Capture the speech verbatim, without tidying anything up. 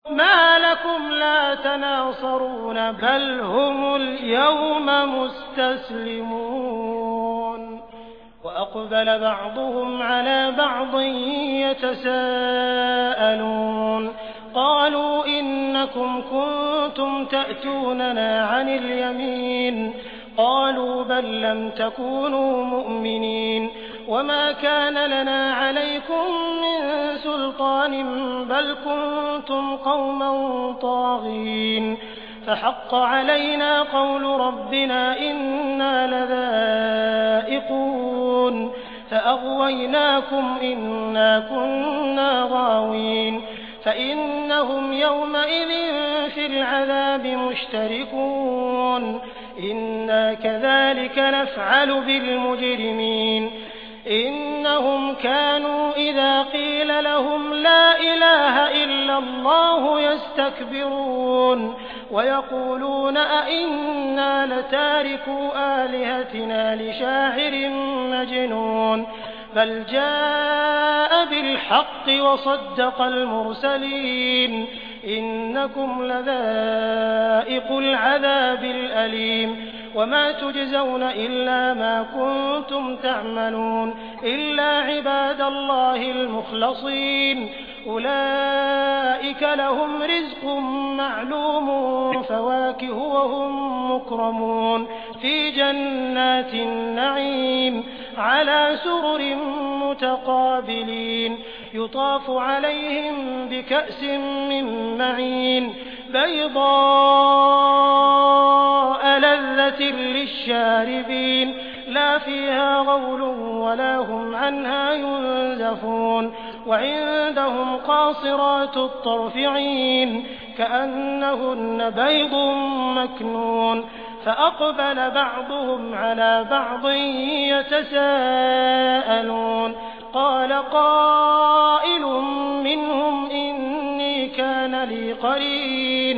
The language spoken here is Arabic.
مَا لَكُمْ لَا تَنَاصَرُونَ بَلْ هُمُ الْيَوْمَ مُسْتَسْلِمُونَ وَأَقْبَلَ بَعْضُهُمْ عَلَىٰ بَعْضٍ يَتَسَاءَلُونَ قَالُوا إِنَّكُمْ كُنتُمْ تَأْتُونَنَا عَنِ الْيَمِينِ قَالُوا بَل لَّمْ تَكُونُوا مُؤْمِنِينَ وَمَا كَانَ لَنَا عَلَيْكُم مِّن سُلْطَانٍ بَلْ كُنتُمْ قَوْمًا طَاغِينَ فَحَقَّ عَلَيْنَا قَوْلُ رَبِّنَا إِنَّا لَذَائِقُونَ فَأَغْوَيْنَاكُمْ إِنَّا كُنَّا غَاوِينَ فَإِنَّهُمْ يَوْمَئِذٍ فِي الْعَذَابِ مُشْتَرِكُونَ إِنَّا كَذَٰلِكَ نَفْعَلُ بِالْمُجْرِمِينَ إِنَّهُمْ كَانُوا إِذَا قِيلَ لَهُمْ لَا إِلَٰهَ إِلَّا اللَّهُ يَسْتَكْبِرُونَ وَيَقُولُونَ أَئِنَّا لَتَارِكُو آلِهَتِنَا لِشَاعِرٍ مَّجْنُونٍ بَلْ جَاءَ بِالْحَقِّ وَصَدَّقَ الْمُرْسَلِينَ إِنَّكُمْ لَذَائِقُو الْعَذَابِ الْأَلِيمِ وَمَا تُجْزَوْنَ إِلَّا مَا كُنتُمْ تَعْمَلُونَ إِلَّا عِبَادَ اللَّهِ الْمُخْلَصِينَ أُولَٰئِكَ لَهُمْ رِزْقٌ مَّعْلُومٌ فَوَاكِهُ وَهُم مُّكْرَمُونَ فِي جَنَّاتِ النَّعِيمِ عَلَىٰ سُرُرٍ مُّتَقَابِلِينَ يُطَافُ عَلَيْهِم بِكَأْسٍ مِّن مَّعِينٍ بَيْضَاءَ لَذَّةٍ لِّلشَّارِبِينَ لَا فِيهَا غَوْلٌ وَلَا هُمْ عَنْهَا يُنزَفُونَ وَعِندَهُمْ قَاصِرَاتُ الطَّرْفِ عِينٌ كَأَنَّهُنَّ بَيْضٌ مَّكْنُونٌ فَأَقْبَلَ بَعْضُهُمْ عَلَىٰ بَعْضٍ يَتَسَاءَلُونَ قَالَ قَائِلٌ مِّنْهُمْ إِنِّي كَانَ لِي قَرِينٌ